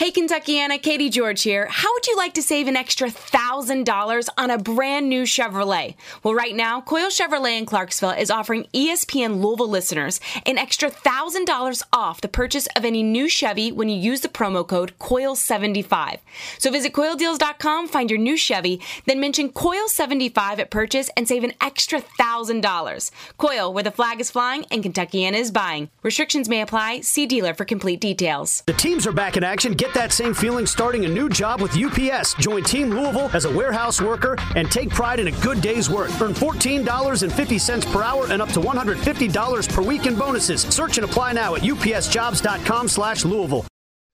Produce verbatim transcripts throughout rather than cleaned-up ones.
Hey, Kentuckiana, Katie George here. How would you like to save an extra one thousand dollars on a brand new Chevrolet? Well, right now, Coyle Chevrolet in Clarksville is offering E S P N Louisville listeners an extra one thousand dollars off the purchase of any new Chevy when you use the promo code Coyle seventy-five. So visit Coyle Deals dot com, find your new Chevy, then mention Coyle seventy-five at purchase and save an extra one thousand dollars. Coyle, where the flag is flying and Kentuckiana is buying. Restrictions may apply. See dealer for complete details. The teams are back in action. Get that same feeling starting a new job with U P S. Join Team Louisville as a warehouse worker and take pride in a good day's work. Earn fourteen dollars and fifty cents per hour and up to one hundred fifty dollars per week in bonuses. Search and apply now at U P S jobs dot com slash Louisville.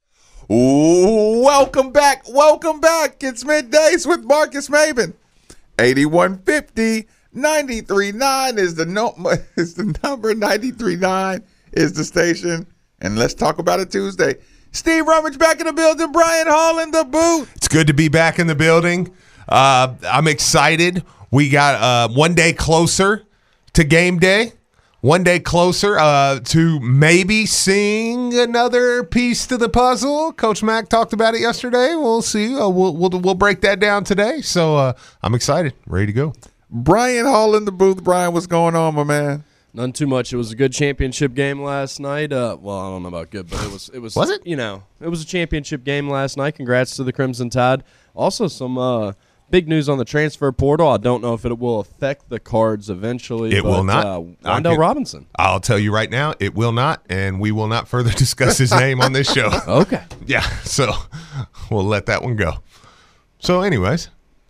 Ooh, welcome back. Welcome back. It's Middays with Marcus Maben. eighty-one fifty, ninety-three point nine is the, no, is the number. ninety-three point nine is the station. And let's talk about it Tuesday. Steve Rummage back in the building. Brian Hall in the booth. It's good to be back in the building. Uh, I'm excited. We got uh, one day closer to game day. One day closer uh, to maybe seeing another piece to the puzzle. Coach Mack talked about it yesterday. We'll see. Uh, we'll, we'll we'll break that down today. So uh, I'm excited. Ready to go. Brian Hall in the booth. Brian, what's going on, my man? None too much. It was a good championship game last night. Uh, well, I don't know about good, but it was. It was. Was it? You know, it was a championship game last night. Congrats to the Crimson Tide. Also, some uh, big news on the transfer portal. I don't know if it will affect the Cards eventually. It but, will not. Uh, Wandale Robinson. I'll tell you right now, it will not, and we will not further discuss his name on this show. Okay. Yeah, so we'll let that one go. So, anyways,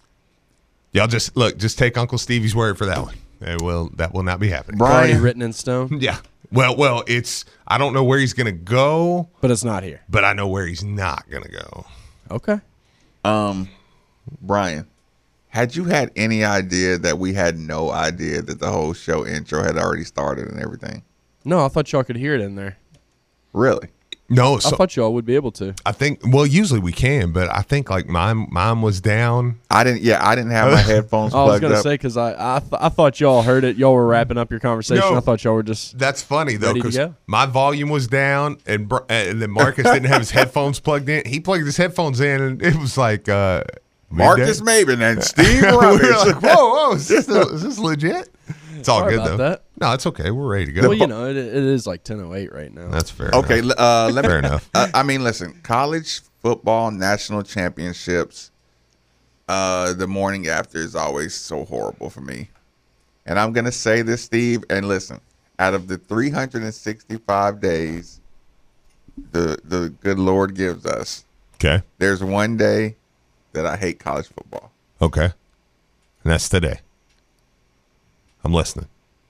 y'all just look. Just take Uncle Stevie's word for that one. It will. That will not be happening. Already written in stone. Yeah. Well, well, it's. I don't know where he's going to go, but it's not here. But I know where he's not going to go. Okay. Um, Brian, had you had any idea that we had no idea that the whole show intro had already started and everything? No, I thought y'all could hear it in there. Really? No, I so, thought y'all would be able to. I think. Well, usually we can, but I think like mine, mine was down. I didn't. Yeah, I didn't have my headphones I was plugged gonna up. say because I I, th- I thought y'all heard it. Y'all were wrapping up your conversation. No. I thought y'all were just. That's funny though, Ready to because go? my volume was down, and Br- and then Marcus didn't have his headphones plugged in. He plugged his headphones in, and it was like uh, Marcus midday. Maben and Steve we Rummage. were like, whoa, whoa, is this, is this legit? It's all Sorry good about though. that. No, it's okay. We're ready to go. Well, you know, it, it is like ten oh eight right now. That's fair. Okay, enough. uh, let me, Fair enough. Uh, I mean, listen, college football national championships, uh, the morning after is always so horrible for me. And I'm going to say this, Steve, and listen, out of the three hundred sixty-five days the the good Lord gives us, Okay. there's one day that I hate college football. Okay. And that's today. I'm listening.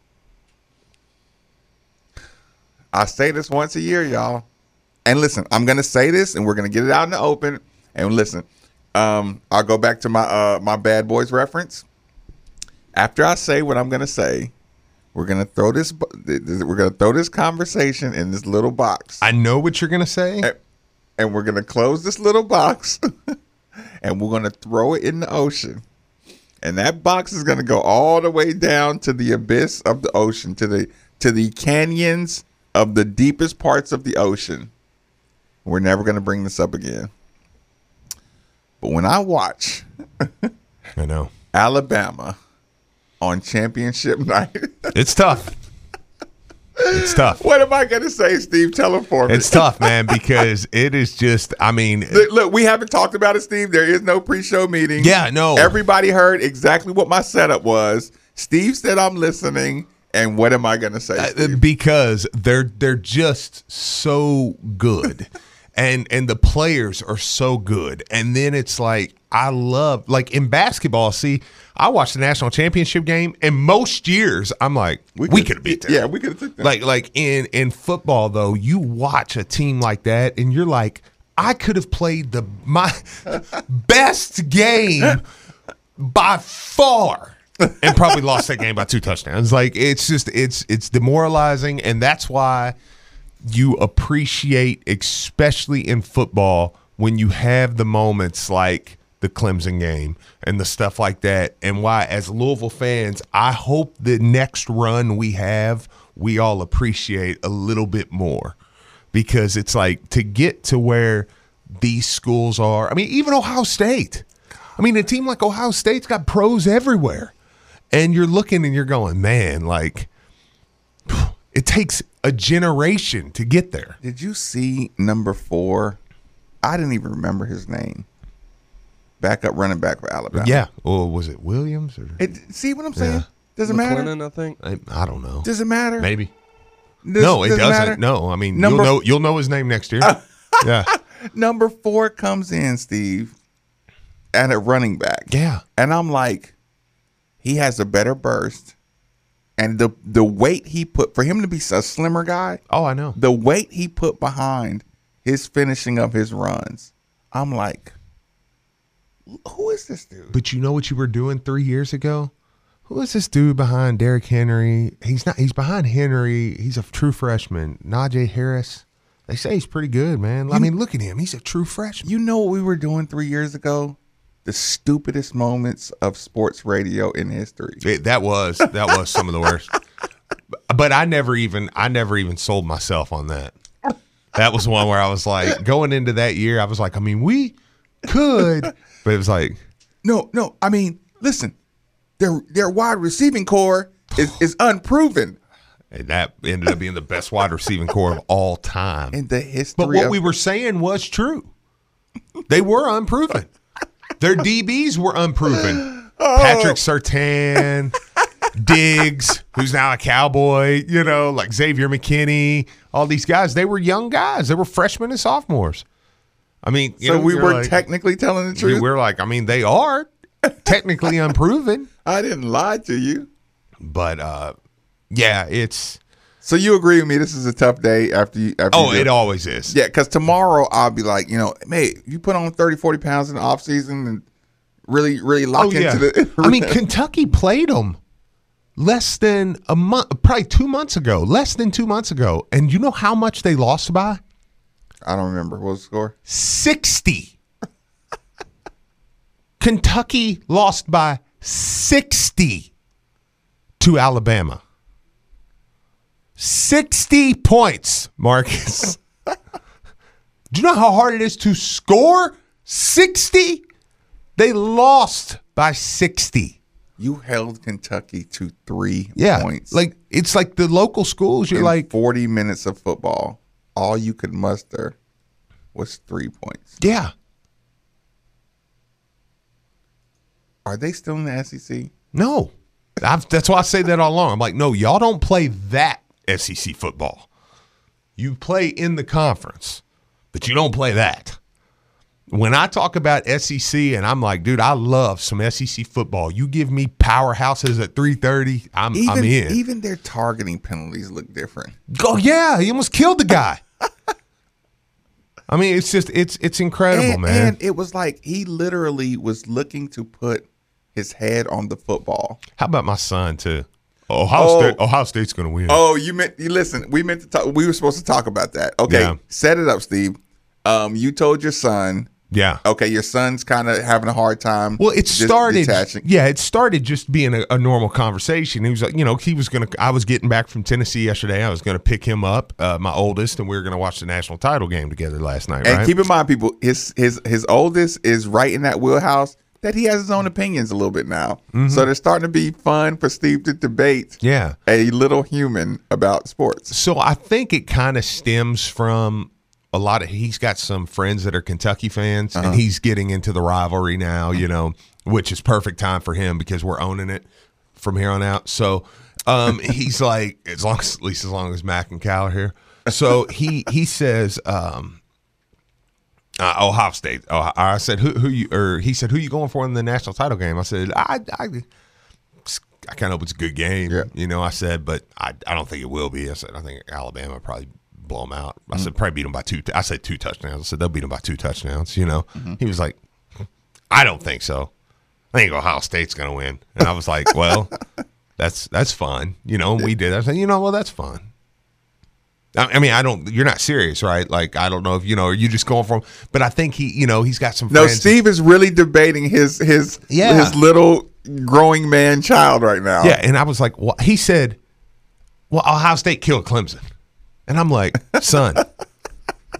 I say this once a year, y'all. And listen, I'm going to say this, and we're going to get it out in the open. And listen, um, I'll go back to my uh, my Bad Boys reference. After I say what I'm going to say, we're going to throw this. We're going to throw this conversation in this little box. I know what you're gonna say. And, and we're going to close this little box, and we're going to throw it in the ocean. And that box is going to go all the way down to the abyss of the ocean, to the to the canyons of the deepest parts of the ocean. We're never going to bring this up again. But when I watch I know. Alabama on championship night, It's tough. It's tough. what am I going to say, Steve? Tell them for me. It's tough, man, because it is just, I mean, Look, look, we haven't talked about it, Steve. There is no pre-show meeting. yeah, no. Everybody heard exactly what my setup was. Steve said I'm listening. And what am I going to say, Uh, Steve? because they're they're just so good. And and the players are so good. And then it's like I love like in basketball, see, I watched the national championship game and most years I'm like, we, we could have beat them. Yeah, we could have took them. Like like in in football though, you watch a team like that and you're like, I could have played the my best game by far. And probably lost that game by two touchdowns. Like it's just it's it's demoralizing, and that's why you appreciate, especially in football, when you have the moments like the Clemson game and the stuff like that. And why, as Louisville fans, I hope the next run we have, we all appreciate a little bit more, because it's like to get to where these schools are. I mean, even Ohio State. I mean, a team like Ohio State's got pros everywhere. And you're looking and you're going, man, like, it takes a generation to get there. Did you see number four? I didn't even remember his name. Backup running back for Alabama. Yeah. Or was it Williams? Or? It, see what I'm saying? Yeah. Does it matter? McLennan, I think. I, I don't know. Does it matter? Maybe. Does, no, it does doesn't. matter? No, I mean, Number- you'll know you'll know his name next year. Yeah. Number four comes in, Steve, and a running back. Yeah. And I'm like, he has a better burst. And the the weight he put, for him to be a slimmer guy, Oh, I know. the weight he put behind his finishing of his runs, I'm like, who is this dude? But you know what you were doing three years ago? Who is this dude behind Derrick Henry? He's not. He's behind Henry. He's a true freshman. Najee Harris. They say he's pretty good, man. I mean, look at him. He's a true freshman. You know what we were doing three years ago? The stupidest moments of sports radio in history. It, that was that was some of the worst. But I never even I never even sold myself on that. That was one where I was like, going into that year, I was like, I mean, we could, but it was like, No, no. I mean, listen, their their wide receiving core is, is unproven and that ended up being the best wide receiving core of all time. in the history. But what of, we were saying was true. They were unproven. Their D Bs were unproven. Oh. Patrick Surtain, Diggs, who's now a Cowboy, you know, like Xavier McKinney, all these guys. They were young guys. They were freshmen and sophomores. I mean, you so know, we you're were like, technically telling the we truth. we're like, I mean, they are technically unproven, I didn't lie to you. but uh, yeah, it's. So you agree with me? This is a tough day after you. After Oh, you do it always is. Yeah, because tomorrow I'll be like, you know, mate, you put on thirty, forty pounds in the off season and really, really lock Oh, yeah. into the. I mean, Kentucky played them less than a month, probably two months ago, less than two months ago. And you know how much they lost by? I don't remember. What was the score? sixty. Kentucky lost by sixty to Alabama. sixty points, Marcus. Do you know how hard it is to score sixty? They lost by sixty. You held Kentucky to three Yeah. points. Like, it's like the local schools, you're in like, forty minutes of football, all you could muster was three points. yeah. Are they still in the S E C? No. I've, that's why I say that all along. I'm like, no, y'all don't play that S E C football. You play in the conference, but you don't play that. When I talk about S E C, and I'm like, dude, I love some S E C football. You give me powerhouses at three thirty, I'm, Even, I'm in. even their targeting penalties look different. Oh, yeah, he almost killed the guy. I mean, it's just, it's it's incredible, and, man. and it was like he literally was looking to put his head on the football. How about my son, too? Ohio, Oh. State, Ohio State's going to win. Oh, you meant you listen. We meant to talk. We were supposed to talk about that. Okay, Yeah. set it up, Steve. Um, you told your son. Yeah. Okay, your son's kind of having a hard time. Well, it dis- started. detaching. Yeah, it started just being a, a normal conversation. He was like, you know, he was gonna. I was getting back from Tennessee yesterday. I was gonna pick him up, uh, my oldest, and we were gonna watch the national title game together last night. And right? keep in mind, people, his his his oldest is right in that wheelhouse that he has his own opinions a little bit now. So there's starting to be fun for Steve to debate yeah. a little human about sports. So I think it kind of stems from a lot of. He's got some friends that are Kentucky fans, and he's getting into the rivalry now. You know, which is perfect time for him because we're owning it from here on out. So um, he's like, as long as at least as long as Mac and Cal are here. So he he says. Um, Uh, Ohio State. Oh, I said, who, who you, or he said, who you going for in the national title game? I said, I, I, I kind of hope it's a good game. Yeah. You know, I said, but I, I don't think it will be. I said, I think Alabama will probably blow them out. I said, probably beat them by two. I said two touchdowns. I said, they'll beat them by two touchdowns. You know, he was like, I don't think so. I think Ohio State's going to win. And I was like, well, that's, that's fun. You know, and we did. I said, you know, well, that's fun. I mean, I don't. You're not serious, right? Like, I don't know if you know. Are you just going for him? But I think he, you know, he's got some. No, friends. Steve is really debating his his Yeah. his little growing man child right now. Yeah, and I was like, well, he said, "Well, Ohio State killed Clemson," and I'm like, son,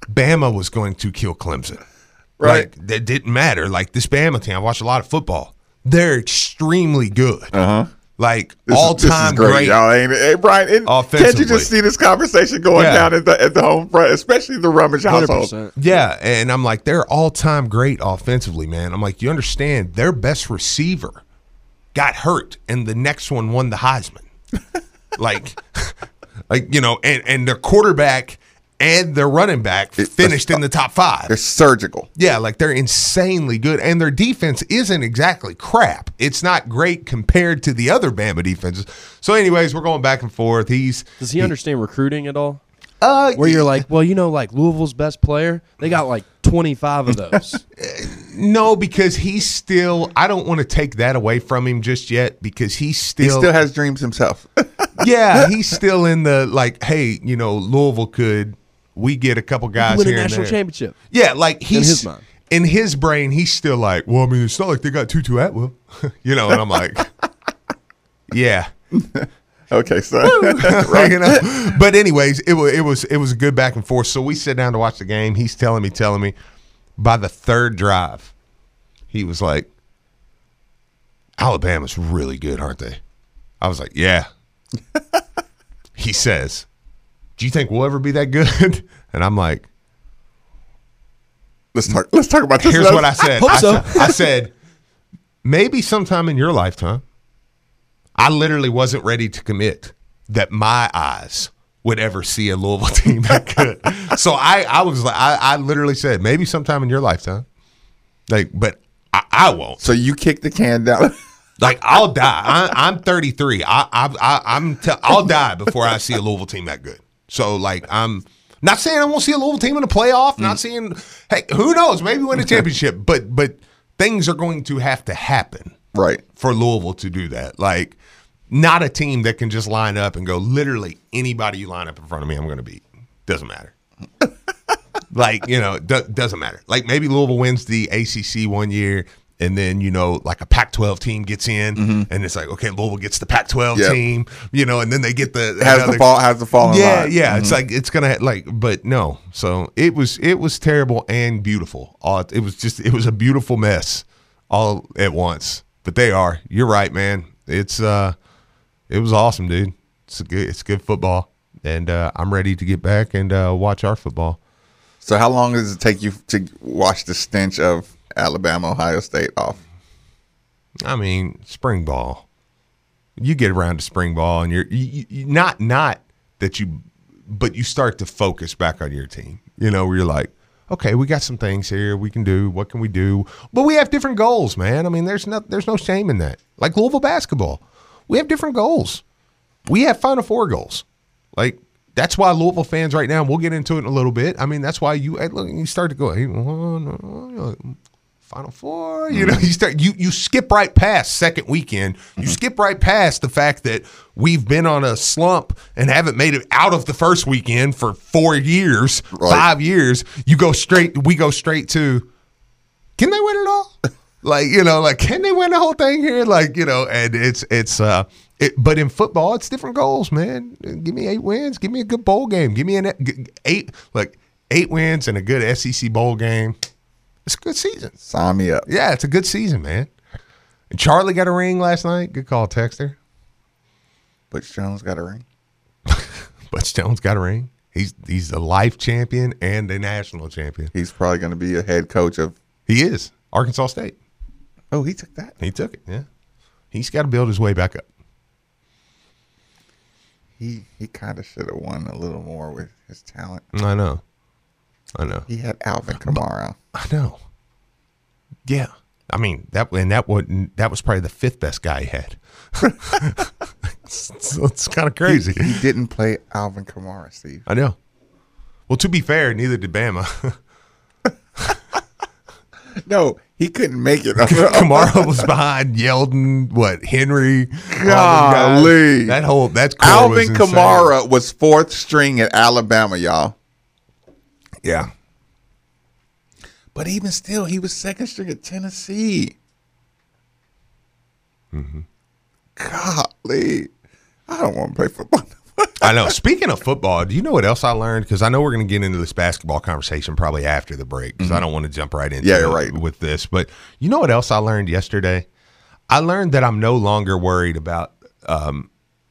Bama was going to kill Clemson. Right. Like, that didn't matter. Like, this Bama team, I watch a lot of football. They're extremely good. Uh-huh. Like, This is- all-time this is great. Y'all ain't it? Hey, Brian, it, can't Offensively. you just see this conversation going Yeah. down at the, at the home front, especially the Rummage one hundred household? percent. Yeah, and I'm like, they're all-time great offensively, man. I'm like, you understand, their best receiver got hurt, and the next one won the Heisman. like, like you know, and, and their quarterback and their running back finished in the top five. They're surgical. Yeah, like they're insanely good, and their defense isn't exactly crap. It's not great compared to the other Bama defenses. So, anyways, we're going back and forth. He's Does he understand recruiting at all? uh, Where you're like, well, you know, like Louisville's best player, they got like twenty-five of those. no, because he's still. I don't want to take that away from him just yet because he's He still. still has dreams himself. yeah, he's still in the like. Hey, you know, Louisville could. We get a couple guys Win a here and national there. championship. Yeah, like he's his mind. in his brain, he's still like, well, I mean, it's not like they got Tutu Atwell, you know. And I'm like, yeah, Okay, so right. You know? But anyways, it was it was it was a good back and forth. So we sit down to watch the game. He's telling me, telling me. By the third drive, he was like, Alabama's really good, aren't they? I was like, yeah. He says, do you think we'll ever be that good? And I'm like, let's talk. Let's talk about this. here's what I said. Hope I, so. said I said, maybe sometime in your lifetime. I literally wasn't ready to commit that my eyes would ever see a Louisville team that good. So I, I was like, I, I literally said, maybe sometime in your lifetime. Like, but I, I won't. So you kick the can down. Like, I'll die. I, I'm thirty-three. I, I, I, I'm. T- I'll die before I see a Louisville team that good. So, like, I'm not saying I won't see a Louisville team in the playoff. Not saying, hey, who knows? Maybe win a championship. But, but things are going to have to happen Right. for Louisville to do that. Like, not a team that can just line up and go, literally anybody you line up in front of me, I'm going to beat. Doesn't matter. Like, you know, do- doesn't matter. Like, maybe Louisville wins the A C C one year, and then, you know, like a Pac twelve team gets in, Mm-hmm. and it's like, okay, Louisville gets the Pac twelve Yep. team, you know, and then they get the Has another- the fall. Has the fall in yeah, line. yeah. It's like it's gonna like, but no. So it was it was terrible and beautiful. All it was just it was a beautiful mess all at once. But they are. You're right, man. It's uh, it was awesome, dude. It's a good it's good football, and uh, I'm ready to get back and uh, watch our football. So how long does it take you to wash the stench of Alabama, Ohio State off? I mean, spring ball. You get around to spring ball, and you're you, you, not not that you, but you start to focus back on your team. You know, where you're like, okay, we got some things here we can do. What can we do? But we have different goals, man. I mean, there's no there's no shame in that. Like Louisville basketball, we have different goals. We have Final Four goals. Like that's why Louisville fans right now. We'll get into it in a little bit. I mean, that's why you look, you start to go. Hey, oh, no, Final Four, you know, you start you you skip right past second weekend. You skip right past the fact that we've been on a slump and haven't made it out of the first weekend for four years, Right. five years. You go straight. We go straight to. Can they win it all? Like you know, like can they win the whole thing here? Like you know, and it's it's uh, it, but in football, it's different goals, man. Give me eight wins. Give me a good bowl game. Give me an eight like eight wins and a good S E C bowl game. It's a good season. Sign me up. Yeah, it's a good season, man. And Charlie got a ring last night. Good call, Texter. Butch Jones got a ring. Butch Jones got a ring. He's he's a life champion and a national champion. He's probably going to be a head coach of. He is. Arkansas State. Oh, he took that. He took it, yeah. He's got to build his way back up. He he kind of should have won a little more with his talent. I know. I know. He had Alvin Kamara. I know. Yeah. I mean, that and that was, that was probably the fifth best guy he had. So it's kind of crazy. He, he didn't play Alvin Kamara, Steve. I know. Well, to be fair, neither did Bama. No, he couldn't make it. Kamara was behind Yeldon, what, Henry. Golly. That whole, that's core Alvin was insane. Kamara was fourth string at Alabama, y'all. Yeah. But even still, he was second string at Tennessee. Mm-hmm. Golly. I don't want to play football. I know. Speaking of football, do you know what else I learned? Because I know we're going to get into this basketball conversation probably after the break because mm-hmm. I don't want to jump right into yeah, it right. with this. But you know what else I learned yesterday? I learned that I'm no longer worried about um,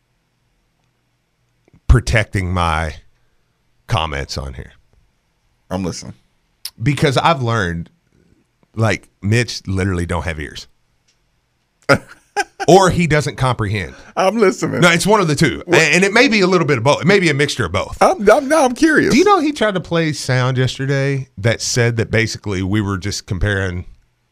protecting my comments on here. I'm listening. Because I've learned, like, Mitch literally don't have ears. Or he doesn't comprehend. I'm listening. No, it's one of the two. What? And it may be a little bit of both. It may be a mixture of both. I'm, I'm, now I'm curious. Do you know he tried to play sound yesterday that said that basically we were just comparing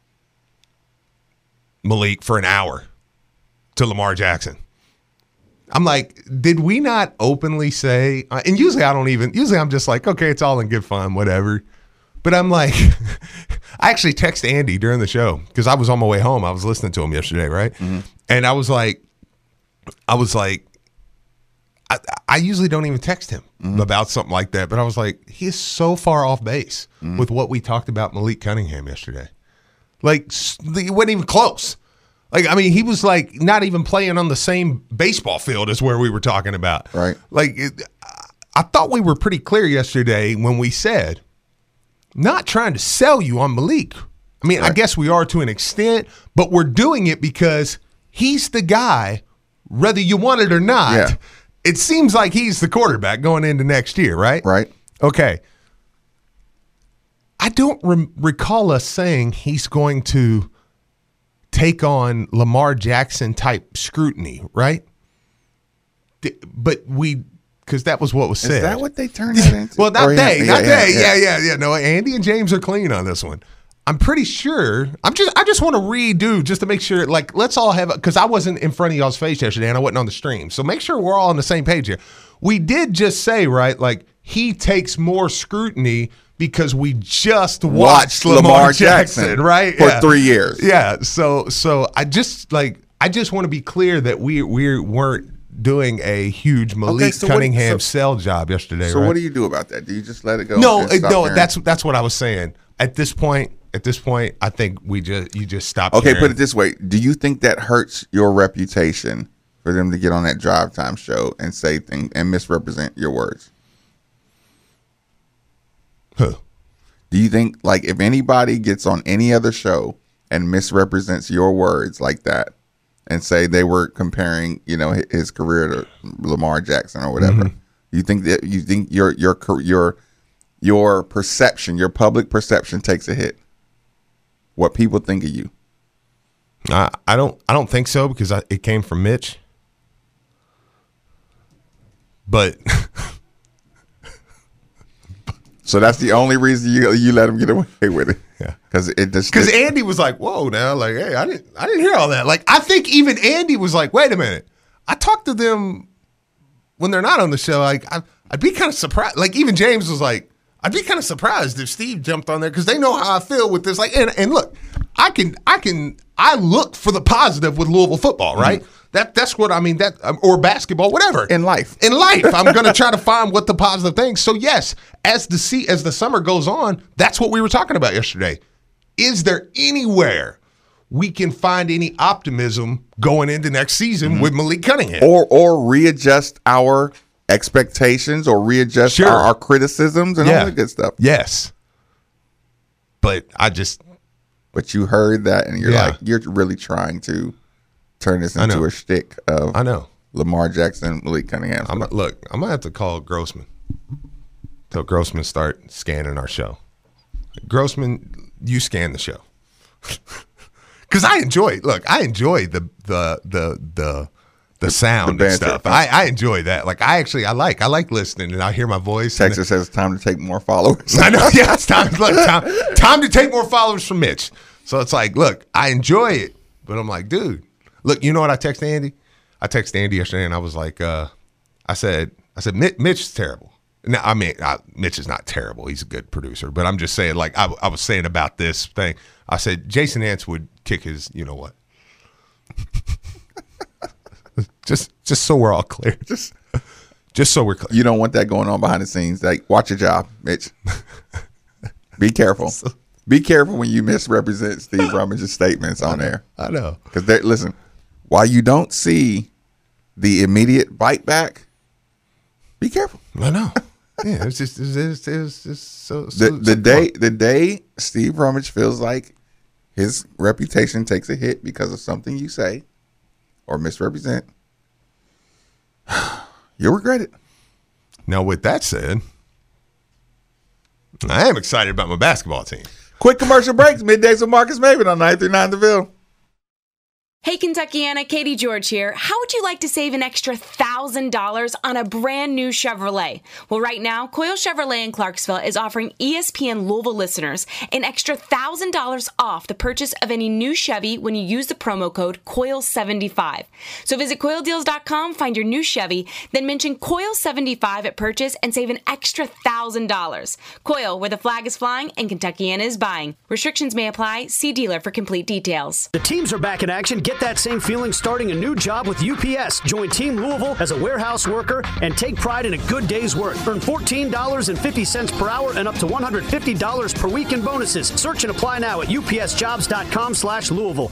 Malik for an hour to Lamar Jackson? I'm like, did we not openly say, uh, and usually I don't even, usually I'm just like, okay, it's all in good fun, whatever. But I'm like, I actually texted Andy during the show because I was on my way home. I was listening to him yesterday, right? Mm-hmm. And I was like, I was like, I, I usually don't even text him mm-hmm. about something like that. But I was like, he is so far off base mm-hmm. with what we talked about Malik Cunningham yesterday. Like, he wasn't even close. Like, I mean, he was like not even playing on the same baseball field as where we were talking about. Right. Like, it, I thought we were pretty clear yesterday when we said, not trying to sell you on Malik. I mean, right. I guess we are to an extent, but we're doing it because he's the guy, whether you want it or not. Yeah. It seems like he's the quarterback going into next year, right? Right. Okay. I don't re- recall us saying he's going to take on Lamar Jackson type scrutiny, right? But we... Because that was what was said. Is that what they turned that into? Well, not or they. Yeah, not yeah, they. Yeah, yeah, yeah, yeah. No, Andy and James are clean on this one. I'm pretty sure. I'm just. I just want to redo just to make sure. Like, let's all have. Because I wasn't in front of y'all's face yesterday, and I wasn't on the stream. So make sure we're all on the same page here. We did just say, right? Like, he takes more scrutiny because we just watched, watched Lamar, Lamar Jackson, Jackson, right? For yeah. three years. Yeah. So, so I just like. I just want to be clear that we we weren't doing a huge Malik okay, so Cunningham what, so, sell job yesterday. So right? what do you do about that? Do you just let it go? No, it, no. Caring? That's that's what I was saying. At this point, at this point, I think we just you just stop. Okay, caring. put it this way: do you think that hurts your reputation for them to get on that Drive Time show and say things and misrepresent your words? Huh. Do you think, like, if anybody gets on any other show and misrepresents your words like that? And say they were comparing, you know, his career to Lamar Jackson or whatever. Mm-hmm. You think that you think your your your your perception, your public perception, takes a hit. What people think of you. I I don't I don't think so because I, it came from Mitch. But so that's the only reason you you let him get away with it. Yeah, because it just because Andy was like, "Whoa, now, like, hey, I didn't, I didn't hear all that." Like, I think even Andy was like, "Wait a minute, I talked to them when they're not on the show." Like, I, I'd be kind of surprised. Like, even James was like, "I'd be kind of surprised if Steve jumped on there because they know how I feel with this." Like, and and look, I can, I can, I look for the positive with Louisville football, right? Mm-hmm. That that's what I mean. That or basketball, whatever in life. In life, I'm going to try to find what the positive things. So yes, as the see as the summer goes on, that's what we were talking about yesterday. Is there anywhere we can find any optimism going into next season mm-hmm. with Malik Cunningham, or or readjust our expectations or readjust sure. our, our criticisms and yeah. all that good stuff? Yes, but I just. But you heard that, and you're yeah. like, you're really trying to turn this into a shtick of I know Lamar Jackson, Malik Cunningham. I'm, look, I'm gonna have to call Grossman. Tell Grossman start scanning our show. Grossman, you scan the show because I enjoy. Look, I enjoy the the the the the sound the and stuff. I, I enjoy that. Like I actually I like I like listening and I hear my voice. Texas says it's time to take more followers. I know. Yeah, it's time. Look, time, time to take more followers from Mitch. So it's like, look, I enjoy it, but I'm like, dude. Look, you know what I texted Andy? I texted Andy yesterday, and I was like, uh, I said, I said, Mitch, Mitch is terrible. Now, I mean, I, Mitch is not terrible. He's a good producer, but I'm just saying, like, I, I was saying about this thing. I said, Jason Ants would kick his, you know what? just, just so we're all clear. Just, just so we're clear. You don't want that going on behind the scenes. Like, watch your job, Mitch. Be careful. So, Be careful when you misrepresent Steve Rummage's statements on there. I know. Because, listen, while you don't see the immediate bite back, Be careful. I know. Yeah, it's just it's, it's, it's, it's so, so The, the so day the day Steve Rummage feels like his reputation takes a hit because of something you say or misrepresent, you'll regret it. Now, with that said, I am excited about my basketball team. Quick commercial breaks. Middays with Marcus Maven on nine three nine The Ville. Hey, Kentuckiana, Katie George here. How would you like to save an extra one thousand dollars on a brand new Chevrolet? Well, right now, Coyle Chevrolet in Clarksville is offering E S P N Louisville listeners an extra one thousand dollars off the purchase of any new Chevy when you use the promo code Coyle seventy-five. So visit Coyle Deals dot com, find your new Chevy, then mention Coyle seventy-five at purchase and save an extra one thousand dollars. Coyle, where the flag is flying and Kentuckiana is buying. Restrictions may apply. See dealer for complete details. The teams are back in action. Get that same feeling starting a new job with U P S. Join Team Louisville as a warehouse worker and take pride in a good day's work. Earn fourteen dollars and fifty cents per hour and up to one hundred fifty dollars per week in bonuses. Search and apply now at U P S jobs dot com slash Louisville.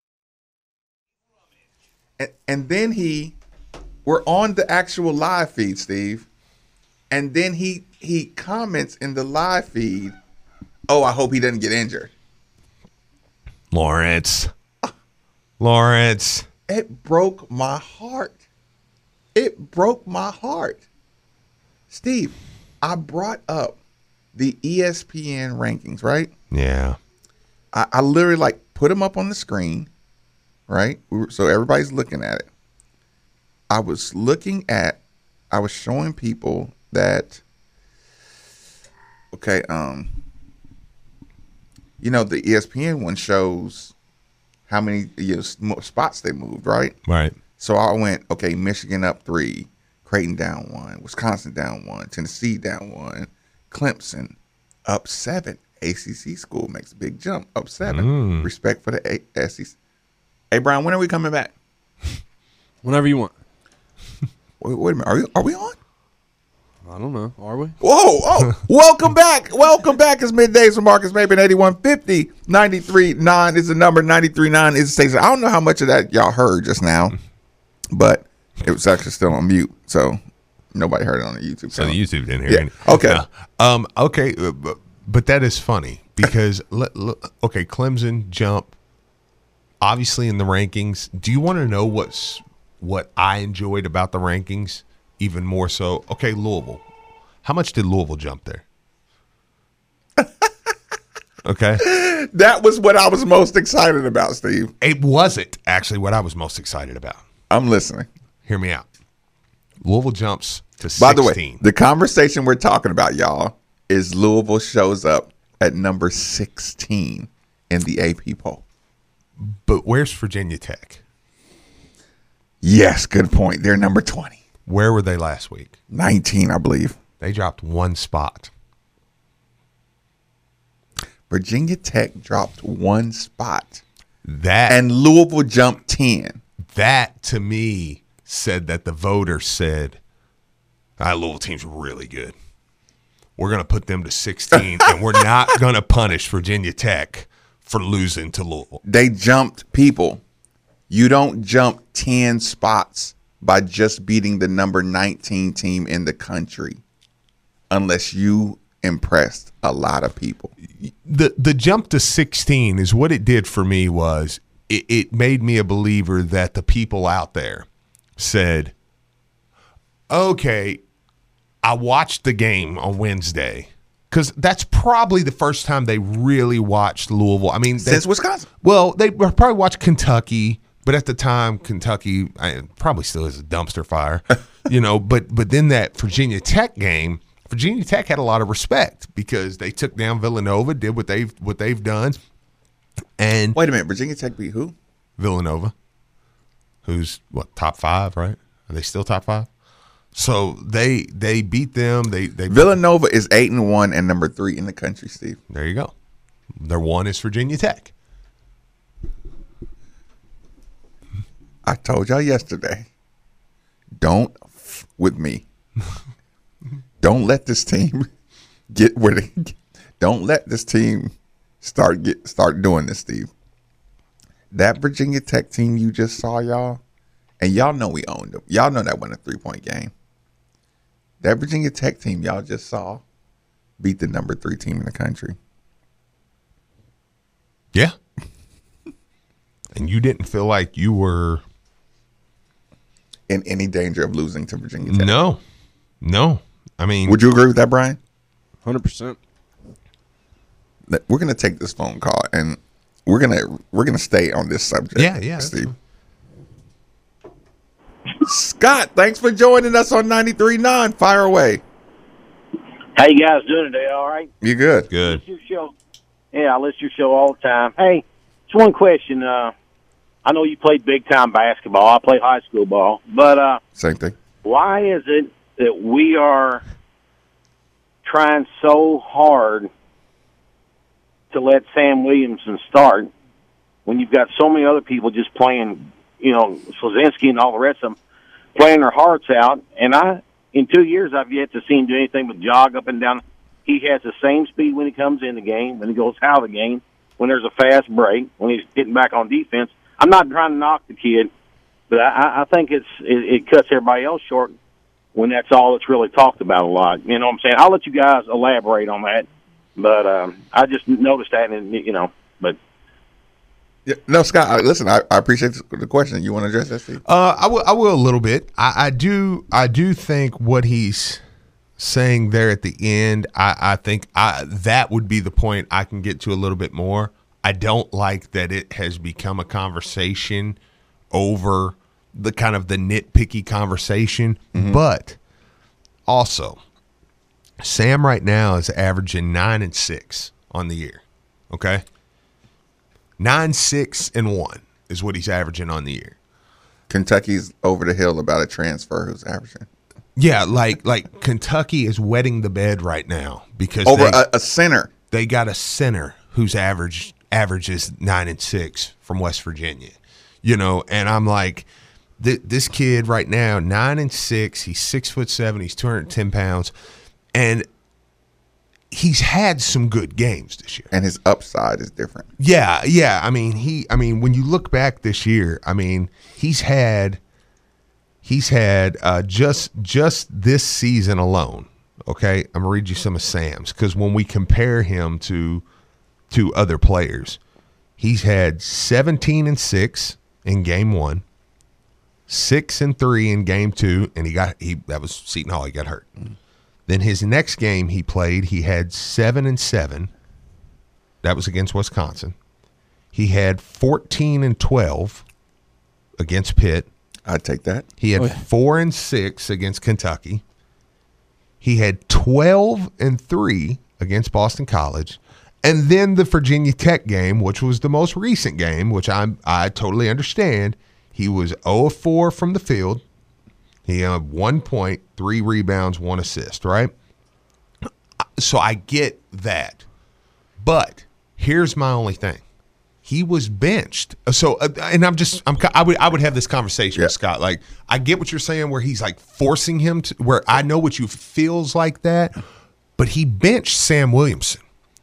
And, and then he, we're on the actual live feed, Steve. And then he he comments in the live feed, oh, I hope he doesn't get injured. Lawrence. Lawrence. It broke my heart. It broke my heart. Steve, I brought up the E S P N rankings, right? Yeah. I, I literally like put them up on the screen, right? We were, so everybody's looking at it. I was looking at, I was showing people that, okay, um, you know, the E S P N one shows how many you know, spots they moved, right? Right. So I went, okay, Michigan up three, Creighton down one, Wisconsin down one, Tennessee down one, Clemson up seven. A C C school makes a big jump, up seven. Mm. Respect for the a- S E C. Hey, Brian, when are we coming back? Whenever you want. Wait, wait a minute. Are we, are we on? I don't know. Are we? Whoa, oh, welcome back. Welcome back. It's Middays with Marcus Maven, eighty-one fifty. ninety-three point nine is the number. ninety-three point nine is the station. I don't know how much of that y'all heard just now, but it was actually still on mute, so nobody heard it on the YouTube So channel. the YouTube didn't hear Yeah. any. Okay. Uh, um. Okay. uh, But, but that is funny because let, let- okay, Clemson jump. Obviously in the rankings. Do you want to know what's what I enjoyed about the rankings? Even more so. Okay, Louisville. How much did Louisville jump there? Okay. That was what I was most excited about, Steve. It wasn't actually what I was most excited about. I'm listening. Hear me out. Louisville jumps to By the sixteen. way, the conversation we're talking about, y'all, is Louisville shows up at number sixteen in the A P poll. But where's Virginia Tech? Yes, good point. They're number twenty. Where were they last week? nineteen, I believe. They dropped one spot. Virginia Tech dropped one spot. That And Louisville jumped ten. that to me said that the voters said, "Our Louisville team's really good. We're going to put them to sixteen, and we're not going to punish Virginia Tech for losing to Louisville." They jumped people. You don't jump ten spots by just beating the number nineteen team in the country unless you impressed a lot of people. The the jump to sixteen is what it did for me was it, it made me a believer that the people out there said, okay, I watched the game on Wednesday because that's probably the first time they really watched Louisville. I mean, Since they, Wisconsin. well, they probably watched Kentucky, but at the time, Kentucky I, probably still is a dumpster fire, you know. But but then that Virginia Tech game, Virginia Tech had a lot of respect because they took down Villanova, did what they've what they've done, and Wait a minute. Virginia Tech beat who? Villanova, who's what top five, right? Are they still top five? So they they beat them. They they Villanova is eight and one and number three in the country, Steve. There you go. Their one is Virginia Tech. I told y'all yesterday. Don't f- with me. Don't let this team get where they. Don't let this team start get start doing this, Steve. That Virginia Tech team you just saw, y'all, and y'all know we owned them. Y'all know that wasn't a three point game. That Virginia Tech team y'all just saw beat the number three team in the country. Yeah. And you didn't feel like you were in any danger of losing to Virginia Tech? No. No. I mean, would you agree with that, Brian? one hundred percent. We're going to take this phone call and we're going to we're going to stay on this subject. Yeah, yeah. Steve. Scott, thanks for joining us on ninety-three point nine. Fire away. How you guys doing today? All right? You good? Good. Your show. Yeah, I listen to your show all the time. Hey, just one question. Uh, I know you played big-time basketball. I play high school ball. But uh, same thing. Why is it that we are trying so hard to let Sam Williamson start when you've got so many other people just playing, you know, Slazinski and all the rest of them playing their hearts out? And I, in two years, I've yet to see him do anything but jog up and down. He has the same speed when he comes in the game, when he goes out of the game, when there's a fast break, when he's getting back on defense. I'm not trying to knock the kid, but I, I think it's it, it cuts everybody else short when that's all that's really talked about a lot. You know what I'm saying? I'll let you guys elaborate on that, but um, I just noticed that, and you know, but. Yeah, no, Scott. I, listen, I, I appreciate the question. You want to address that, Steve? Uh, I will. I will a little bit. I, I do. I do think what he's saying there at the end. I, I think I, that would be the point I can get to a little bit more. I don't like that it has become a conversation over the kind of the nitpicky conversation, mm-hmm. but also Sam right now is averaging nine and six on the year. Okay. Nine, six, and one is what he's averaging on the year. Kentucky's over the hill about a transfer who's averaging. Yeah, like like Kentucky is wetting the bed right now because over they, a, a center. They got a center whose average averages nine and six from West Virginia. You know, and I'm like, th- this kid right now, nine and six. He's six foot seven. He's two hundred ten pounds, and he's had some good games this year. And his upside is different. Yeah, yeah. I mean, he. I mean, when you look back this year, I mean, he's had, he's had uh, just just this season alone. Okay, I'm gonna read you some of Sam's because when we compare him to to other players, he's had seventeen and six in game one, six and three in game two, and he got he that was Seton Hall. He got hurt. Mm-hmm. Then his next game he played, he had seven and seven. That was against Wisconsin. He had fourteen and twelve against Pitt. I'd take that. He had oh, yeah. four and six against Kentucky. He had twelve and three against Boston College. And then the Virginia Tech game, which was the most recent game, which I I totally understand. He was zero of four from the field. He had one point, three rebounds, one assist, right? So I get that. But here's my only thing. He was benched. So, uh, and I'm just, I'm, I would, I would have this conversation yeah. with Scott. Like, I get what you're saying, where he's like forcing him to, where I know what you feels like that, but he benched Sam Williamson.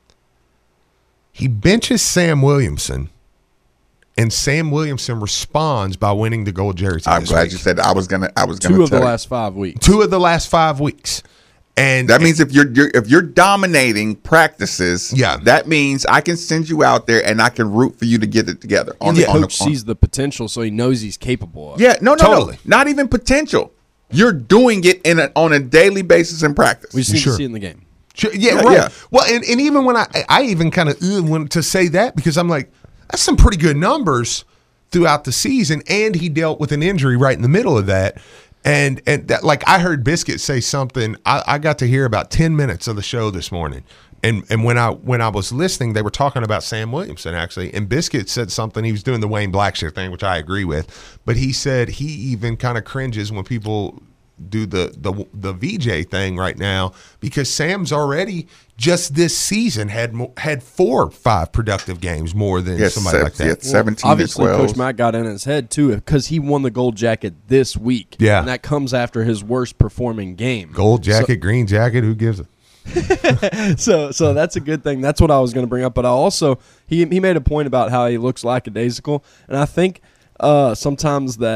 He benches Sam Williamson, and Sam Williamson responds by winning the gold jersey. I'm this glad week. you said I was gonna. I was gonna. Two of the tell last five weeks. Two of the last five weeks. And that means if you're, you're if you're dominating practices, yeah. that means I can send you out there and I can root for you to get it together. On On the the, on coach the, on, sees the potential, so he knows he's capable of. yeah, no, no, Totally. no, not even potential. You're doing it in a, on a daily basis in practice. We just need Sure. to see it in the game. Sure, yeah, Yeah, right. yeah. Well, and, and even when I I even kind of wanted to say that because I'm like, that's some pretty good numbers throughout the season, and he dealt with an injury right in the middle of that. And and that, like I heard Biscuit say something. I, I got to hear about ten minutes of the show this morning, and and when I when I was listening, they were talking about Sam Williamson actually, and Biscuit said something. He was doing the Wayne Blackshear thing, which I agree with, but he said he even kind of cringes when people do the the the V J thing right now because Sam's already just this season had mo- had four five productive games more than Yes, somebody se- like that. yeah, seventeen Obviously, to twelve. Coach Matt got in his head too because he won the gold jacket this week. Yeah. and that comes after his worst performing game. Gold jacket, green jacket, who gives it? So, so that's a good thing. That's what I was going to bring up. But I also he he made a point about how he looks lackadaisical, and I think uh, sometimes that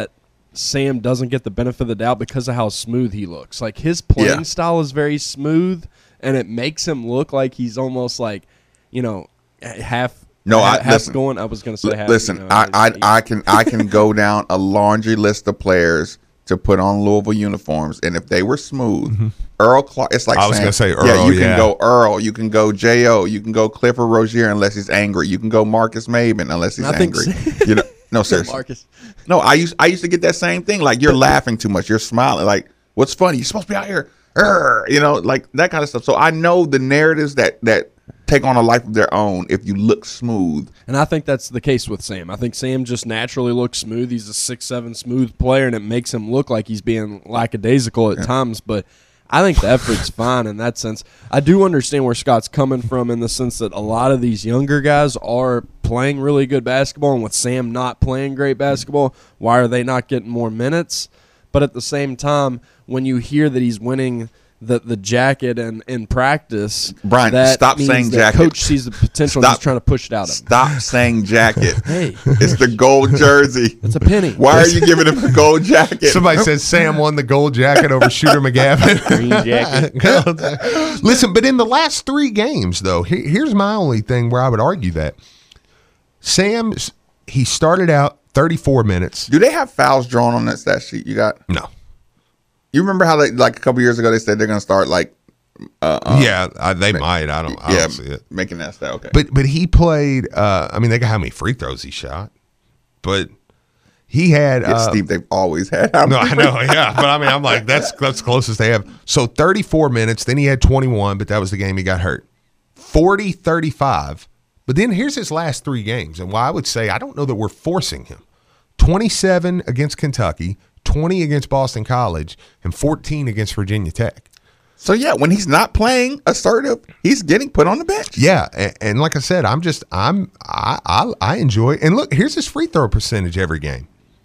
Sam doesn't get the benefit of the doubt because of how smooth he looks. Like his playing Yeah. style is very smooth, and it makes him look like he's almost like, you know, half. No, half, I- half listen. going. I was going to say L- half. Listen, you know, I, I he- I can I can go down a laundry list of players to put on Louisville uniforms, and if they were smooth, Earl Clark. It's like I was saying, gonna say yeah, Earl, you can yeah. go Earl, you can go J O, you can go Clifford Rozier unless he's angry, you can go Marcus Maben unless he's I think angry. so. You know, no seriously. Marcus. No, I used I used to get that same thing. Like you're laughing too much, you're smiling. Like what's funny? You're supposed to be out here, "Arr," you know, like that kind of stuff. So I know the narratives that that take on a life of their own if you look smooth. And I think that's the case with Sam. I think Sam just naturally looks smooth. He's a six seven smooth player, and it makes him look like he's being lackadaisical at times. But I think the effort's fine in that sense. I do understand where Scott's coming from in the sense that a lot of these younger guys are playing really good basketball, and with Sam not playing great basketball, why are they not getting more minutes? But at the same time, when you hear that he's winning the the jacket and in practice, Brian, that stop means saying that jacket. Coach sees the potential and Stop. he's trying to push it out of him. Stop saying jacket. Hey, It's the gold jersey. it's a penny. Why are you giving him a gold jacket? Somebody said Sam won the gold jacket over Shooter McGavin. Green jacket. Listen, but in the last three games, though, he- here's my only thing where I would argue that Sam, he started out thirty-four minutes. Do they have fouls drawn on that stat sheet you got? No. You remember how they like a couple years ago they said they're going to start like uh, uh yeah, I, they might. I don't, I yeah don't see it. making that stat okay. But but he played. Uh, I mean, they got how many free throws he shot, but he had. Yeah, Uh, Steve, they've always had. How no, many I know, yeah, but I mean, I'm like that's that's the closest they have. So thirty-four minutes. Then he had twenty-one, but that was the game he got hurt. forty, thirty-five. But then here's his last three games, and why I would say I don't know that we're forcing him. twenty-seven against Kentucky, twenty against Boston College, and fourteen against Virginia Tech. So yeah, when he's not playing assertive, he's getting put on the bench. Yeah, and, and like I said, I'm just I'm I, I I enjoy. And look, here's his free throw percentage every game.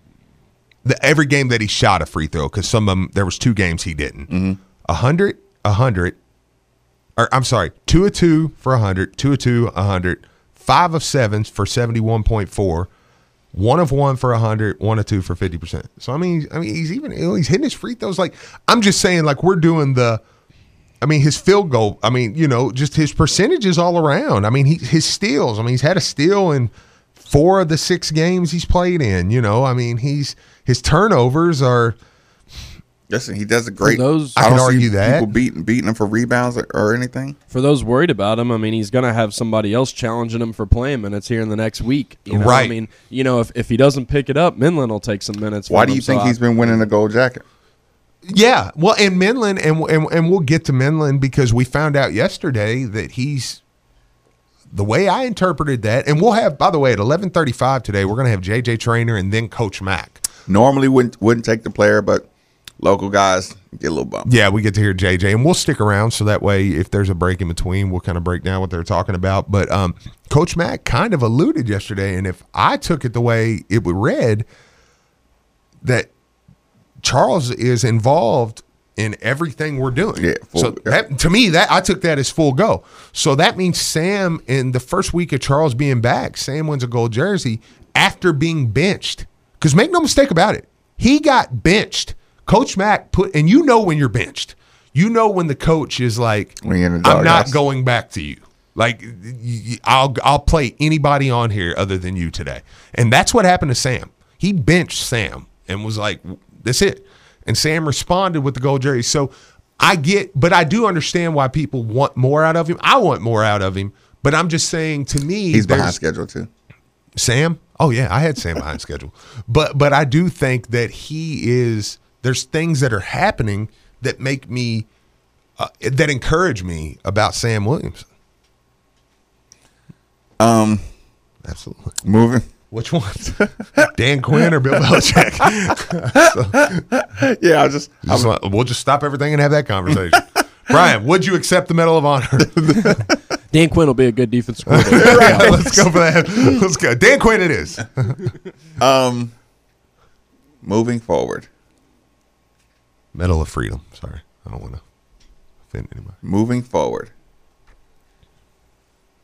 The every game that he shot a free throw, because some of them there was two games he didn't. Mm-hmm. A hundred, a hundred, or I'm sorry, two of two for a hundred, two of two, a hundred, five of seven for seventy-one point four. One of one for a hundred, one of two for fifty percent. So I mean, I mean, he's even you know, he's hitting his free throws. Like I'm just saying, like we're doing the. I mean, his field goal. I mean, you know, just his percentages all around. I mean, he his steals. I mean, he's had a steal in four of the six games he's played in. You know, I mean, he's his turnovers are. Listen, he does a great. For those- I can don't see argue that. people beating beating him for rebounds or, or anything. For those worried about him, I mean, he's going to have somebody else challenging him for playing minutes here in the next week. You know? Right. I mean, you know, if, if he doesn't pick it up, Minlin will take some minutes. Why from do him, you think so he's I- been winning the gold jacket? Yeah, well, and Minlin, and and and we'll get to Minlin because we found out yesterday that he's. The way I interpreted that, and we'll have, by the way, at eleven thirty-five today, we're going to have J J Traynor and then Coach Mack. Normally wouldn't wouldn't take the player, but local guys get a little bump. Yeah, we get to hear J J, and we'll stick around so that way if there's a break in between, we'll kind of break down what they're talking about. But um, Coach Mack kind of alluded yesterday, and if I took it the way it was read, that Charles is involved in everything we're doing. Yeah, full- so that, to me, that I took that as full go. So that means Sam, in the first week of Charles being back, Sam wins a gold jersey after being benched. Because make no mistake about it, he got benched. Coach Mack put, and you know when you're benched, you know when the coach is like, When you're in the I'm not doghouse. going back to you. Like y- y- I'll I'll play anybody on here other than you today. And that's what happened to Sam. He benched Sam and was like, that's it. And Sam responded with the gold jersey. So I get, but I do understand why people want more out of him. I want more out of him. But I'm just saying, to me, He's behind there's- schedule too. Sam? Oh yeah, I had Sam behind schedule. But but I do think that he is, there's things that are happening that make me uh, that encourage me about Sam Williams. Um, Absolutely. moving. Which one? Dan Quinn or Bill Belichick? So, Yeah, I just just like, we'll just stop everything and have that conversation. Brian, would you accept the Medal of Honor? Dan Quinn will be a good defensive coordinator. Right, let's go for that. Let's go. Dan Quinn it is. um, moving forward. Medal of Freedom. Sorry. I don't want to offend anybody. Moving forward.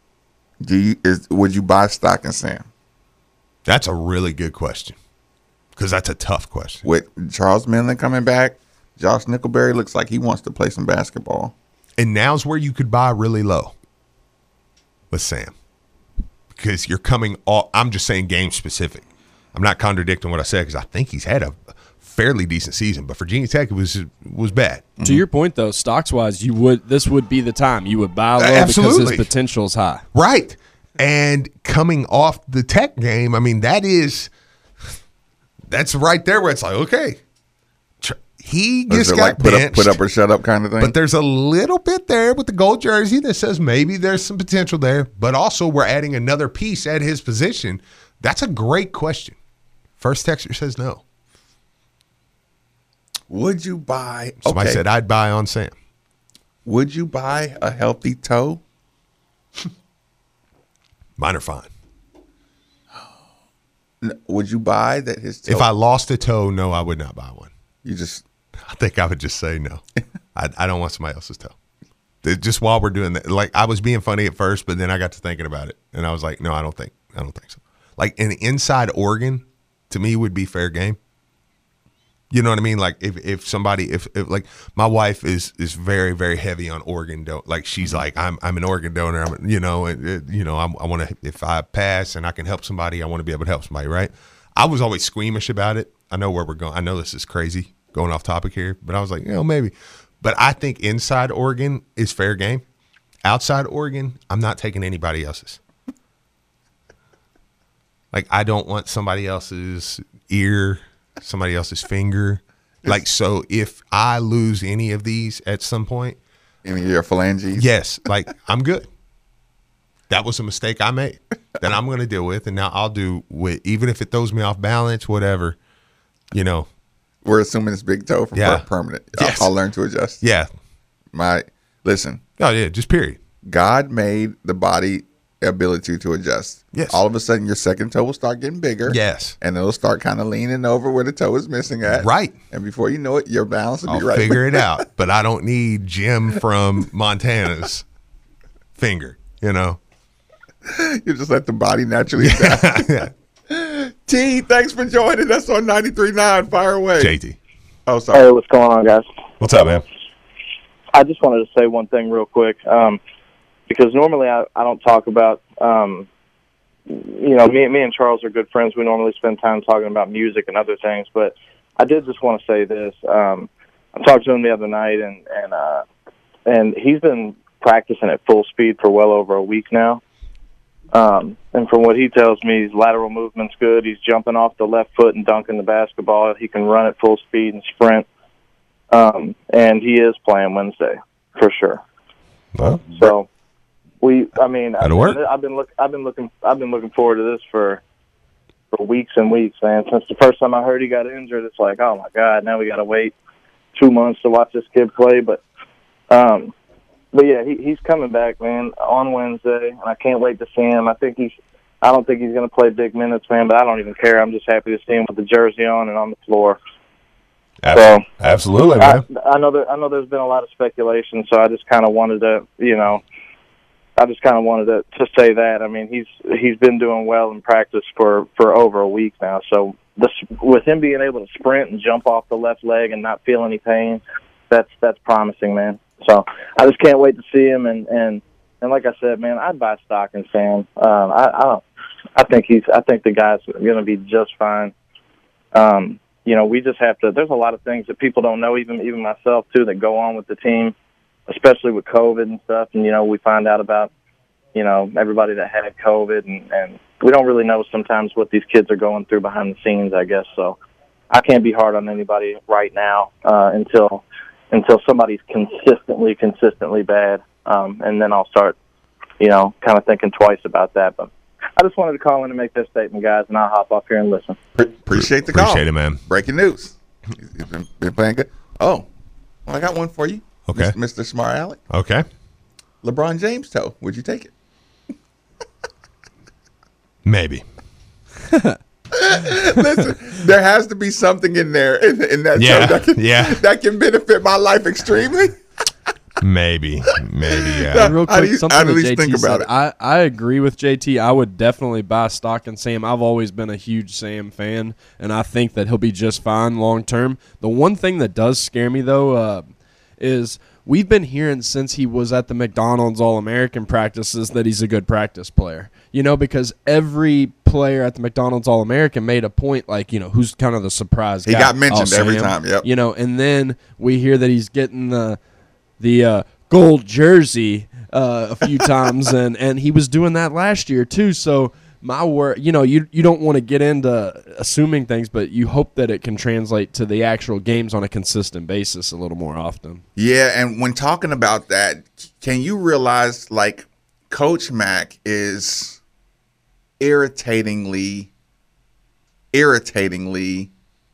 Do you is would you buy stock in Sam? That's a really good question. because that's a tough question. With Charles Minley coming back, Josh Nickelberry looks like he wants to play some basketball. And now's where you could buy really low with Sam. Because you're coming all – I'm just saying game specific. I'm not contradicting what I said because I think he's had a fairly decent season. But Virginia Tech was was bad. To mm-hmm. your point, though, stocks-wise, you would this would be the time. You would buy low Absolutely. because his potential is high. Right. And coming off the Tech game, I mean, that is – that's right there where it's like, okay. He just got like put benched. Up, put up or shut up kind of thing. But there's a little bit there with the gold jersey that says maybe there's some potential there. But also we're adding another piece at his position. That's a great question. First texter says no. Would you buy? Somebody okay. said I'd buy on Sam. Would you buy a healthy toe? Mine are fine. Would you buy that his toe? If I lost a toe, no, I would not buy one. You just. I think I would just say no. I, I don't want somebody else's toe. It, just while we're doing that, like I was being funny at first, but then I got to thinking about it, and I was like, no, I don't think, I don't think so. Like an inside organ, to me, would be fair game. You know what I mean? Like if, if somebody, if, if like my wife is is very very heavy on organ donor. Like she's like, I'm I'm an organ donor. I'm you know it, it, you know I'm, I want to if I pass and I can help somebody, I want to be able to help somebody, right? I was always squeamish about it. I know where we're going. I know this is crazy. Going off topic here, but I was like, you know, maybe. But I think inside organ is fair game. Outside organ, I'm not taking anybody else's. Like, I don't want somebody else's ear, somebody else's finger. Like, so if I lose any of these at some point. Any of your phalanges? Yes. Like, I'm good. That was a mistake I made that I'm going to deal with. And now I'll do with, even if it throws me off balance, whatever, you know. We're assuming it's big toe for yeah. permanent. Yes. I'll, I'll learn to adjust. Yeah. My listen. Oh yeah, just period. God made the body ability to adjust. Yes. All of a sudden, your second toe will start getting bigger. Yes. And it'll start kind of leaning over where the toe is missing at. Right. And before you know it, your balance will I'll be right. figure it out. But I don't need Jim from Montana's finger. You know. You just let the body naturally adapt. Yeah. T, thanks for joining us on ninety-three point nine. Fire away. J T. Oh, sorry. Hey, what's going on, guys? What's up, man? I just wanted to say one thing real quick, um, because normally I, I don't talk about, um, you know, me, me and Charles are good friends. We normally spend time talking about music and other things, but I did just want to say this. Um, I talked to him the other night, and and uh, and he's been practicing at full speed for well over a week now. Um, and from what he tells me, his lateral movement's good. He's jumping off the left foot and dunking the basketball. He can run at full speed and sprint. Um, and he is playing Wednesday for sure. Well, so we, I mean, I've, work. I've been look, I've been looking, I've been looking forward to this for for weeks and weeks, man. Since the first time I heard he got injured, it's like, oh my God, now we got to wait two months to watch this kid play. But, um. But yeah, he, he's coming back, man, on Wednesday, and I can't wait to see him. I think he's, I don't think he's going to play big minutes, man, but I don't even care. I'm just happy to see him with the jersey on and on the floor. So absolutely, man. I, I know that I know there's been a lot of speculation, so I just kind of wanted to, you know, I just kind of wanted to, to say that. I mean, he's he's been doing well in practice for, for over a week now. So this, with him being able to sprint and jump off the left leg and not feel any pain, that's that's promising, man. So I just can't wait to see him, and, and, and like I said, man, I'd buy stock in Sam. Um, I I, don't, I think he's I think the guy's going to be just fine. Um, you know, we just have to. There's a lot of things that people don't know, even even myself too, that go on with the team, especially with COVID and stuff. And you know, we find out about you know everybody that had COVID, and, and we don't really know sometimes what these kids are going through behind the scenes, I guess. So I can't be hard on anybody right now uh, until. until somebody's consistently, consistently bad, um, and then I'll start, you know, kind of thinking twice about that. But I just wanted to call in and make this statement, guys, and I'll hop off here and listen. Pre- appreciate the call. Appreciate it, man. Breaking news. You've been, been playing good. Oh, well, I got one for you. Okay. Mister Smart Alec. Okay. LeBron James toe. Would you take it? Maybe. Listen, there has to be something in there in, in that yeah, toe that can, yeah. that can benefit my life extremely. Maybe, maybe, yeah. Real How do quick, you- something how do that you J T think about said. it? I, I agree with J T. I would definitely buy stock in Sam. I've always been a huge Sam fan, and I think that he'll be just fine long term. The one thing that does scare me, though, uh, is we've been hearing since he was at the McDonald's All-American practices that he's a good practice player. You know, because every player at the McDonald's All-American made a point, like, you know, who's kind of the surprise He guy? got mentioned Oh, every Sam. time, yep. You know, and then we hear that he's getting the the uh, gold jersey uh, a few times, and, and he was doing that last year too. So my word, you know, you you don't want to get into assuming things, but you hope that it can translate to the actual games on a consistent basis a little more often. Yeah, and when talking about that, can you realize, like, Coach Mack is irritatingly, irritatingly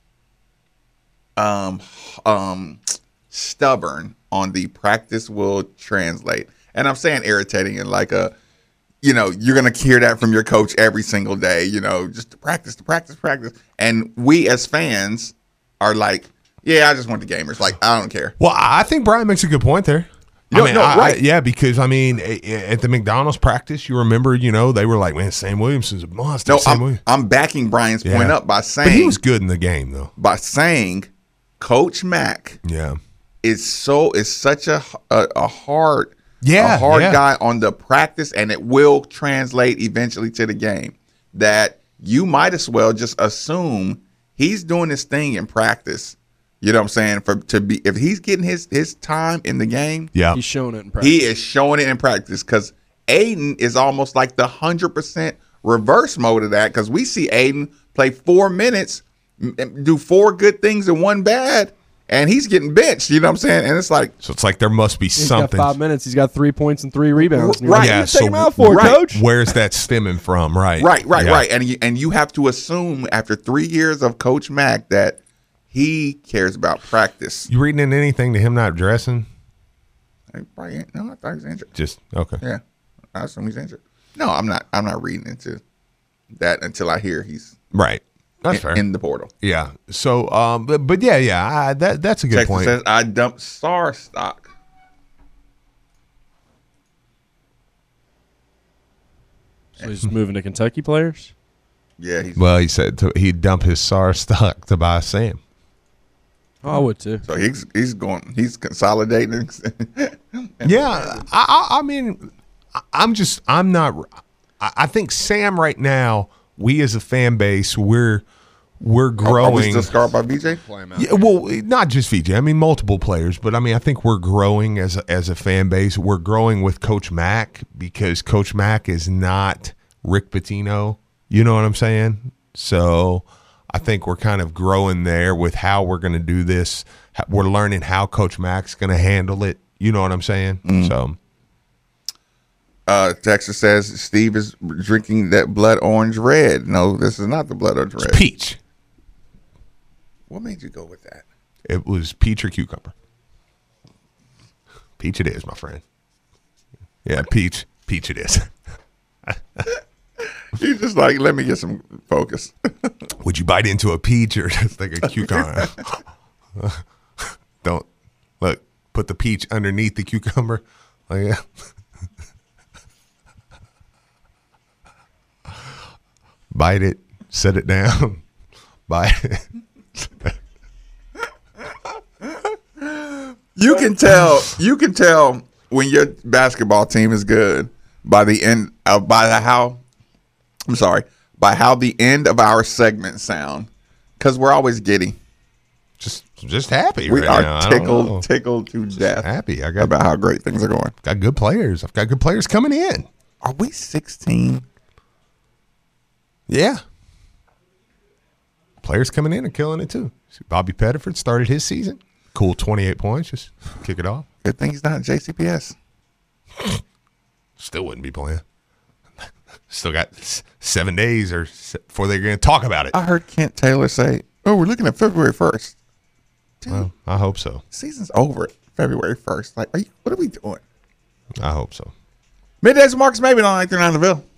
um, um, stubborn on the practice will translate. And I'm saying irritating in like a, you know, you're going to hear that from your coach every single day, you know, just to practice, to practice, practice. And we as fans are like, yeah, I just want the gamers. Like, I don't care. Well, I think Brian makes a good point there. No, I mean, no, I- right. I- yeah, because I mean, a- a- at the McDonald's practice, you remember, you know, they were like, "Man, Sam Williamson's a monster." No, Sam I'm, Williams. I'm backing Brian's Yeah. point up by saying, But he was good in the game, though. by saying Coach Mack Yeah, is so is such a a, a hard Yeah, a hard yeah. guy on the practice, and it will translate eventually to the game. That you might as well just assume he's doing this thing in practice. You know what I'm saying? For to be if he's getting his his time in the game, yeah. He's showing it in practice. he is showing it in practice. Because Aiden is almost like the hundred percent reverse mode of that. Because we see Aiden play four minutes, m- do four good things and one bad, and he's getting benched. You know what I'm saying? And it's like, So it's like there must be He's something. got five minutes. He's got three points and three rebounds. And you're Right. like, Yeah, "What you so take him out for, right. coach?" Where's that stemming from? Right, right, right, Yeah. right. And you, and you have to assume after three years of Coach Mack that he cares about practice. You reading in anything to him not dressing? He probably ain't- No, I thought he was injured. Just okay. Yeah, I assume he's injured. No, I'm not. I'm not reading into that until I hear he's Right. That's in, fair. in the portal. yeah. So, um, but, but yeah, yeah. I, that that's a good Texas point. says I dumped Star stock. So he's moving to Kentucky players. Yeah, he's Well, he said to, he'd dump his S A R stock to buy Sam. Oh, I would too. so he's he's going. He's consolidating. Yeah, I, I, I mean, I- I'm just, I'm not. I I think Sam right now, we as a fan base, we're we're Are we growing. still scarred by B J? Yeah, well, not just V J. I mean, multiple players, but I mean, I think we're growing as a, as a fan base. We're growing with Coach Mack because Coach Mack is not Rick Pitino. You know what I'm saying? So I think we're kind of growing there with how we're going to do this. How- We're learning how Coach Mack's going to handle it. You know what I'm saying? So Uh, Texas says Steve is drinking that blood orange red. No, this is not the blood orange it's red. peach. What made you go with that? It was peach or cucumber. Peach it is, my friend. Yeah, peach. Peach it is. He's just like, let me get some focus. Would you bite into a peach or just like a cucumber? Don't look. Put the peach underneath the cucumber. Like that. Bite it. Set it down. Bite it. You can tell. You can tell when your basketball team is good by the end. Uh, by the how. I'm sorry. By how the end of our segment sound, because we're always giddy. Just, just happy. We right are now. I don't know. tickled, tickled to death. Happy. I got about how great things are going. got good players. I've got good players coming in. Are we sixteen? Yeah. Players coming in and killing it too. See, Bobby Pettiford started his season. Cool twenty-eight points. Just kick it off. Good thing he's not at J C P S. Still wouldn't be playing. Still got s- seven days or s- before they're going to talk about it. I heard Kent Taylor say, "Oh, we're looking at February first." Dude, Well, I hope so. season's over February first. Like, are you, what are we doing? I hope so. Middays with Marcus Maven on ninety-three point nine The Ville.